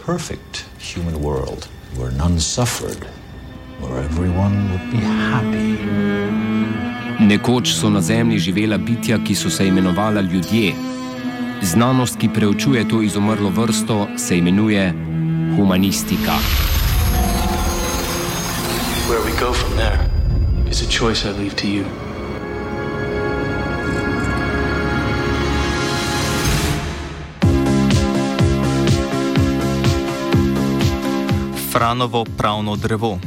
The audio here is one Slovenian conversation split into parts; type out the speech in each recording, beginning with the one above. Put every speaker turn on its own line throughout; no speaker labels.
perfect human world where none suffered, where everyone would be happy.
Nekoč so na Zemlji živela bitja, ki so se imenovala ljudje. Znanost, ki preučuje to izumrlo vrsto, se imenuje humanistika.
Where we go from there is a choice I leave to you.
Franovo pravno drevo.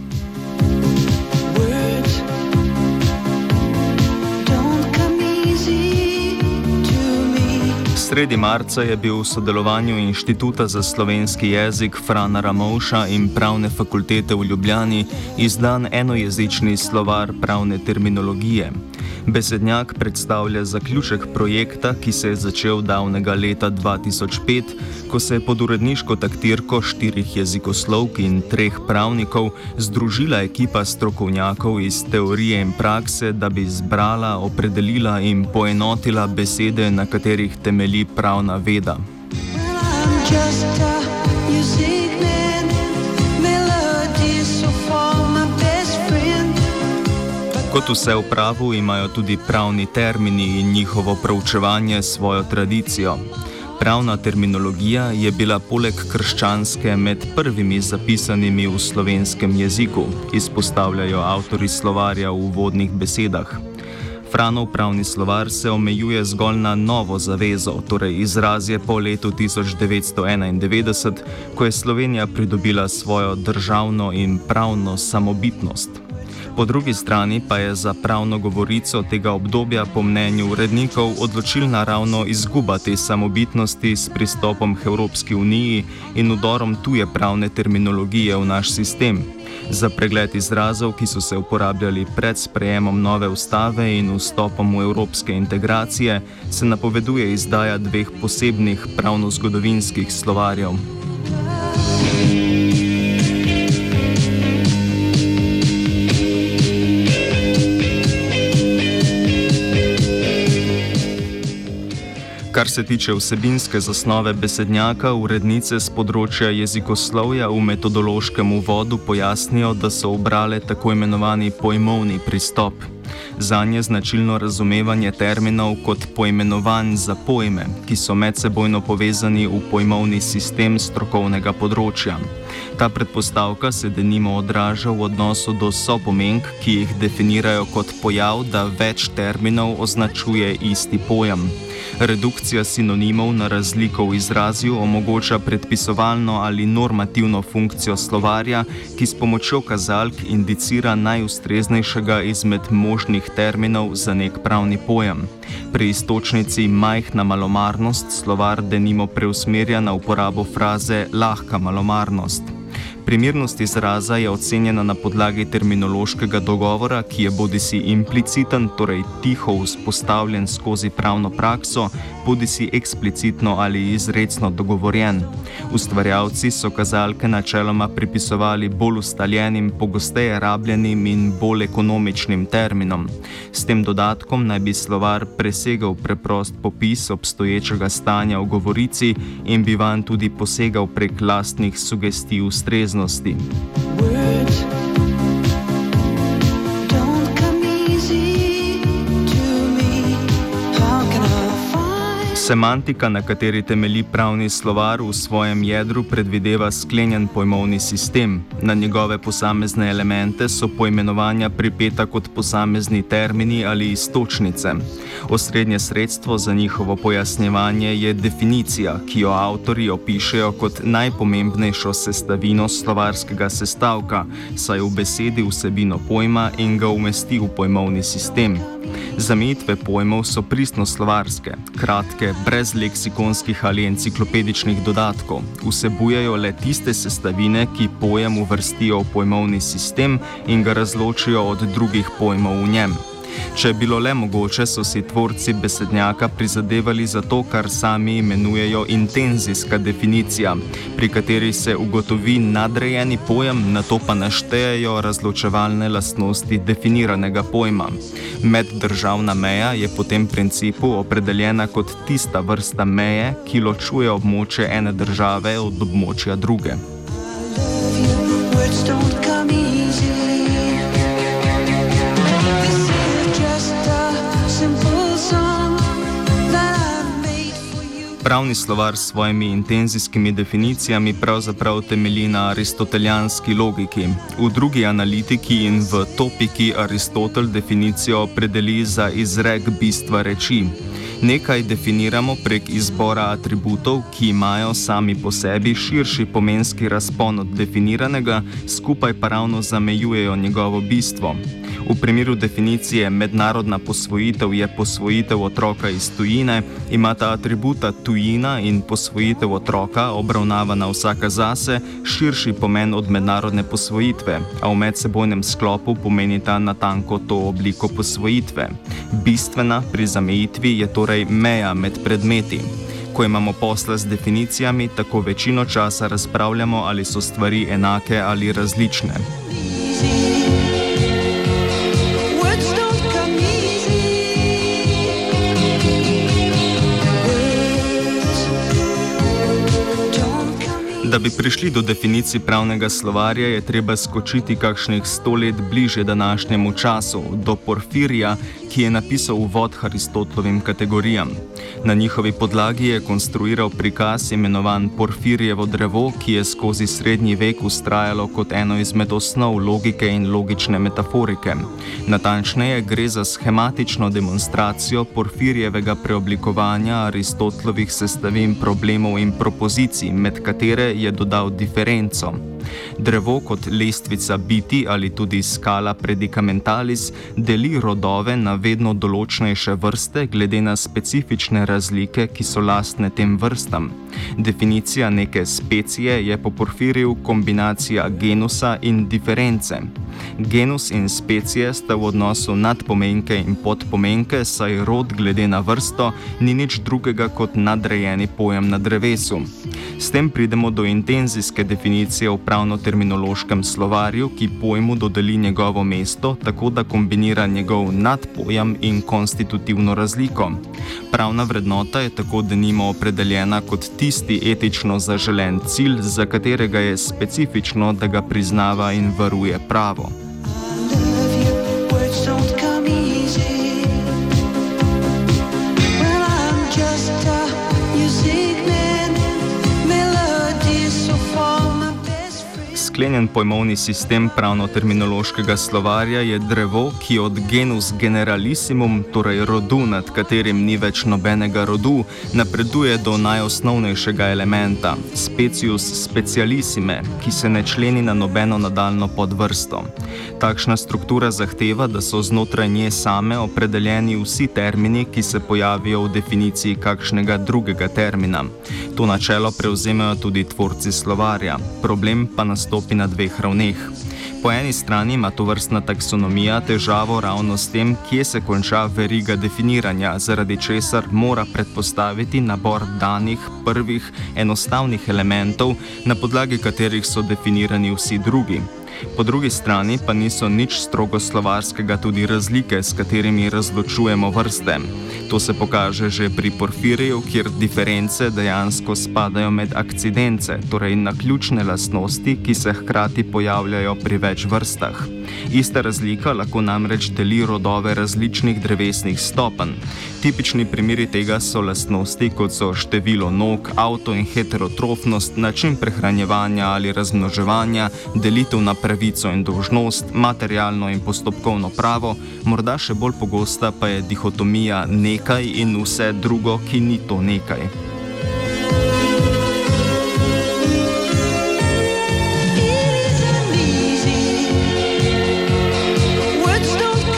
Sredi marca je bil v sodelovanju Inštituta za slovenski jezik Frana Ramovša in Pravne fakultete v Ljubljani izdan enojezični slovar pravne terminologije. Besednjak predstavlja zaključek projekta, ki se je začel davnega leta 2005, ko se je pod uredniško taktirko 4 jezikoslovk in 3 pravnikov združila ekipa strokovnjakov iz teorije in prakse, da bi zbrala, opredelila in poenotila besede, na katerih temelji pravna veda. Kot vse v pravu imajo tudi pravni termini in njihovo proučevanje svojo tradicijo. Pravna terminologija je bila poleg krščanske med prvimi zapisanimi v slovenskem jeziku, izpostavljajo avtorji slovarja v uvodnih besedah. Franov pravni slovar se omejuje zgolj na novo zavezo, torej izrazje po letu 1991, ko je Slovenija pridobila svojo državno in pravno samobitnost. Po drugi strani pa je za pravno govorico tega obdobja po mnenju urednikov odločilna ravno izguba te samobitnosti s pristopom k Evropski uniji in vdorom tuje pravne terminologije v naš sistem. Za pregled izrazov, ki so se uporabljali pred sprejemom nove ustave in vstopom v evropske integracije, se napoveduje izdaja 2 posebnih pravno-zgodovinskih slovarjev. Kar se tiče vsebinske zasnove besednjaka, urednice z področja jezikoslovja v metodološkem uvodu pojasnijo, da so ubrale tako imenovani pojmovni pristop. Zanje značilno razumevanje terminov kot poimenovanj za pojme, ki so medsebojno povezani v pojmovni sistem strokovnega področja. Ta predpostavka se denimo odraža v odnosu do sopomenk, ki jih definirajo kot pojav, da več terminov označuje isti pojem. Redukcija sinonimov na razliko v izrazju omogoča predpisovalno ali normativno funkcijo slovarja, ki s pomočjo kazalk indicira najustreznejšega izmed možnih terminov za nek pravni pojem. Pri iztočnici majhna malomarnost slovar denimo preusmerja na uporabo fraze lahka malomarnost. Primernost izraza je ocenjena na podlagi terminološkega dogovora, ki je bodisi impliciten, torej tiho vzpostavljen skozi pravno prakso, bodisi eksplicitno ali izrecno dogovorjen. Ustvarjalci so kazalke načeloma pripisovali bolj ustaljenim, pogosteje rabljenim in bolj ekonomičnim terminom. S tem dodatkom naj bi slovar presegal preprost popis obstoječega stanja v govorici in bi vanj tudi posegal prek lastnih sugestij ustreznosti. Semantika, na kateri temelji pravni slovar, v svojem jedru predvideva sklenjen pojmovni sistem. Na njegove posamezne elemente so poimenovanja pripeta kot posamezni termini ali iztočnice. Osrednje sredstvo za njihovo pojasnjevanje je definicija, ki jo avtorji opišejo kot najpomembnejšo sestavino slovarskega sestavka, saj v besedi vsebino pojma in ga umesti v pojmovni sistem. Zamejitve pojmov so pristno slovarske, kratke, brez leksikonskih ali enciklopedičnih dodatkov. Vsebujejo le tiste sestavine, ki pojem uvrstijo v pojmovni sistem in ga razločijo od drugih pojmov v njem. Če je bilo le mogoče, so si tvorci besednjaka prizadevali za to, kar sami imenujejo intenzijska definicija, pri kateri se ugotovi nadrejeni pojem, nato pa naštejejo razločevalne lastnosti definiranega pojma. Meddržavna meja je po tem principu opredeljena kot tista vrsta meje, ki ločuje območje ene države od območja druge. Pravni slovar s svojimi intenzijskimi definicijami pravzaprav temelji na aristotelijanski logiki. V drugi analitiki in v topiki Aristotel definicijo opredeli za izrek bistva reči. Nekaj definiramo prek izbora atributov, ki imajo sami po sebi širši pomenski razpon od definiranega, skupaj pa ravno zamejujejo njegovo bistvo. V primeru definicije mednarodna posvojitev je posvojitev otroka iz tujine, imata atributa tujina in posvojitev otroka, obravnavana vsaka zase, širši pomen od mednarodne posvojitve, a v medsebojnem sklopu pomenita natanko to obliko posvojitve. Bistvena pri zamejitvi je torej meja med predmeti. Ko imamo posla z definicijami, tako večino časa razpravljamo, ali so stvari enake ali različne. Da bi prišli do definicij pravnega slovarja, je treba skočiti kakšnih 100 let bliže današnjemu času, do Porfirija, ki je napisal uvod Aristotelovim kategorijam. Na njihovi podlagi je konstruiral prikaz imenovan Porfirijevo drevo, ki je skozi srednji vek vztrajalo kot eno izmed osnov logike in logične metaforike. Natančneje gre za schematično demonstracijo Porfirijevega preoblikovanja Aristotelovih sestavin problemov in propozicij, med katere je dodal diferenco. Drevo kot lestvica biti ali tudi skala predicamentalis deli rodove na vedno določnejše vrste glede na specifične razlike, ki so lastne tem vrstam. Definicija neke specije je po Porfiriju kombinacija genusa in diference. Genus in specije sta v odnosu nadpomenke in podpomenke, saj rod glede na vrsto ni nič drugega kot nadrejeni pojem na drevesu. S tem pridemo do intenzijske definicije v pravno-terminološkem slovarju, ki pojmu dodeli njegovo mesto, tako da kombinira njegov nadpojem in konstitutivno razliko. Pravna vrednota je tako denimo opredeljena kot tisti etično zaželen cilj, za katerega je specifično, da ga priznava in varuje pravo. Sklenjen pojmovni sistem pravno-terminološkega slovarja je drevo, ki od genus generalissimum, torej rodu, nad katerim ni več nobenega rodu, napreduje do najosnovnejšega elementa, specius specialissime, ki se ne členi na nobeno nadaljno podvrsto. Takšna struktura zahteva, da so znotraj nje same opredeljeni vsi termini, ki se pojavijo v definiciji kakšnega drugega termina. To načelo prevzemajo tudi tvorci slovarja. Problem pa nastopi na dveh ravneh. Po eni strani ima tovrstna taksonomija težavo ravno s tem, kje se konča veriga definiranja, zaradi česar mora predpostaviti nabor danih, prvih, enostavnih elementov, na podlagi katerih so definirani vsi drugi. Po drugi strani pa niso nič strogo slovarskega tudi razlike, s katerimi razločujemo vrste. To se pokaže že pri Porfiriju, kjer diference dejansko spadajo med akcidence, torej naključne lastnosti, ki se hkrati pojavljajo pri več vrstah. Ista razlika lahko namreč deli rodove različnih drevesnih stopenj. Tipični primeri tega so lastnosti, kot so število nog, avto in heterotrofnost, način prehranjevanja ali razmnoževanja, delitev na pravico in dolžnost, materialno in postopkovno pravo, morda še bolj pogosta pa je dihotomija nekaj in vse drugo, ki ni to nekaj.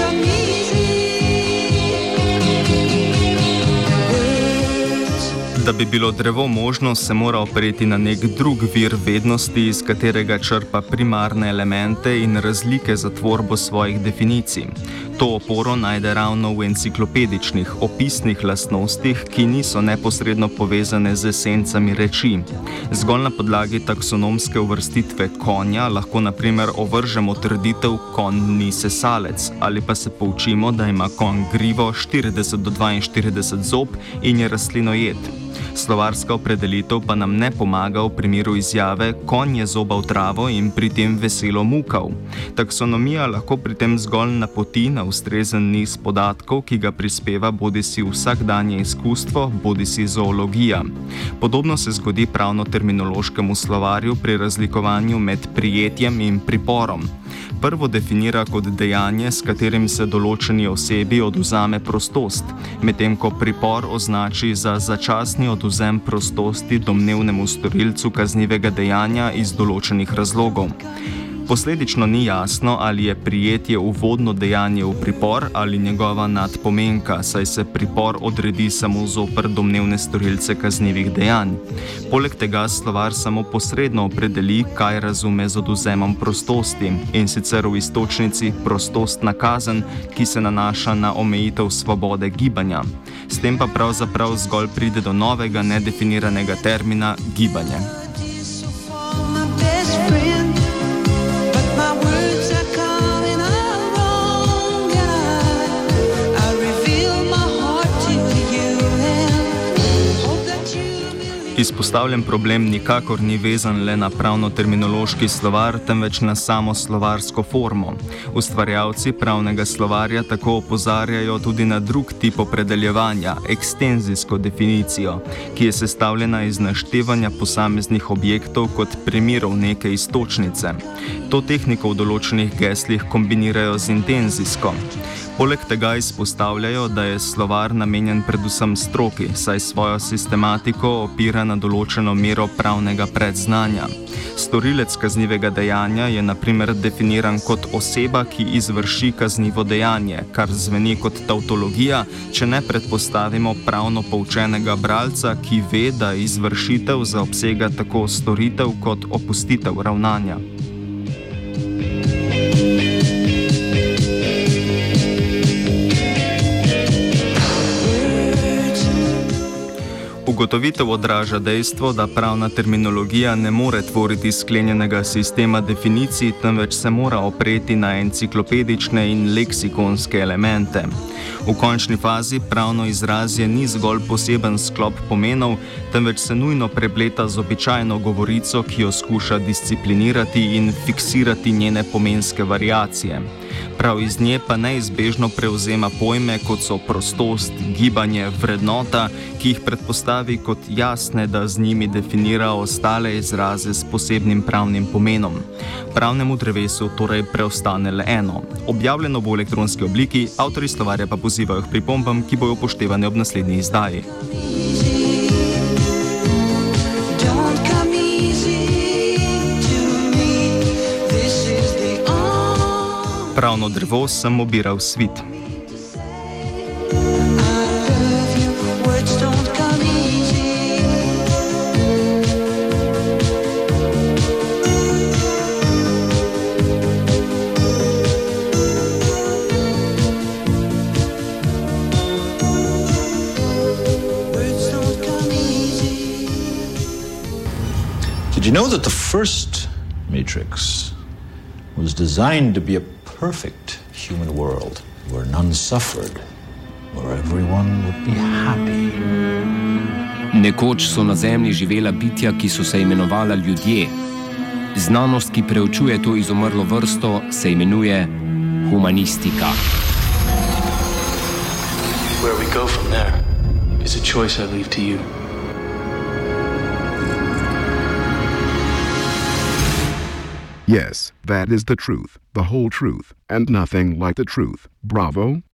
Da bi bilo drevo možno, se mora opreti na nek drug vir vednosti, iz katerega črpa primarne elemente in razlike za tvorbo svojih definicij. To oporo najde ravno v enciklopedičnih, opisnih lastnostih, ki niso neposredno povezane z esencami reči. Zgolj na podlagi taksonomske uvrstitve konja lahko na primer ovržemo trditev konj ni sesalec, ali pa se poučimo, da ima konj grivo 40 do 42 zob in je rastlinojed. Slovarska opredelitev pa nam ne pomaga v primeru izjave konj je zobal travo in pri tem veselo mukal. Taksonomija lahko pri tem zgolj napoti na ustrezen niz podatkov, ki ga prispeva bodisi vsakdanje izkustvo, bodisi zoologija. Podobno se zgodi pravno-terminološkemu slovarju pri razlikovanju med prijetjem in priporom. Prvo definira kot dejanje, s katerim se določeni osebi odvzame prostost, medtem ko pripor označi za začasni odvzem prostosti domnevnemu storilcu kaznivega dejanja iz določenih razlogov. Posledično ni jasno, ali je prijetje uvodno dejanje v pripor ali njegova nadpomenka, saj se pripor odredi samo zoper domnevne storilce kaznivih dejanj. Poleg tega slovar samo posredno opredeli, kaj razume z odvzemom prostosti, in sicer v iztočnici prostostna kazen, ki se nanaša na omejitev svobode gibanja. S tem pa pravzaprav zgolj pride do novega nedefiniranega termina gibanje. Izpostavljen problem nikakor ni vezan le na pravno-terminološki slovar, temveč na samo slovarsko formo. Ustvarjalci pravnega slovarja tako opozarjajo tudi na drug tip opredeljevanja, ekstenzijsko definicijo, ki je sestavljena iz naštevanja posameznih objektov kot primerov neke iztočnice. To tehniko v določenih geslih kombinirajo z intenzijsko. Poleg tega izpostavljajo, da je slovar namenjen predvsem stroki, saj svojo sistematiko opira na določeno mero pravnega predznanja. Storilec kaznivega dejanja je na primer definiran kot oseba, ki izvrši kaznivo dejanje, kar zveni kot tavtologija, če ne predpostavimo pravno poučenega bralca, ki ve, da izvršitev zaobsega tako storitev kot opustitev ravnanja. Ugotovitev odraža dejstvo, da pravna terminologija ne more tvoriti sklenjenega sistema definicij, temveč se mora opreti na enciklopedične in leksikonske elemente. V končni fazi pravno izrazje ni zgolj poseben sklop pomenov, temveč se nujno prepleta z običajno govorico, ki jo skuša disciplinirati in fiksirati njene pomenske variacije. Prav iz nje pa neizbežno prevzema pojme, kot so prostost, gibanje, vrednota, ki jih predpostavi kot jasne, da z njimi definira ostale izraze s posebnim pravnim pomenom. Pravnemu drevesu torej preostane le eno. Objavljeno v elektronski obliki, avtorji slovarja pa pozivajo k pripombam, ki bojo upoštevane ob naslednji izdaji. Pravno drevo sem obiral svit.
Did you know that the first Matrix was designed to be a perfect human world where none suffered, where everyone would be happy?
Nekoč so na Zemlji živela bitja, ki so se imenovala ljudje. Znanost, ki preučuje to izumrlo vrsto, se imenuje humanistika.
Where we go from there is a choice I leave to you.
Yes, that is the truth, the whole truth, and nothing like the truth. Bravo.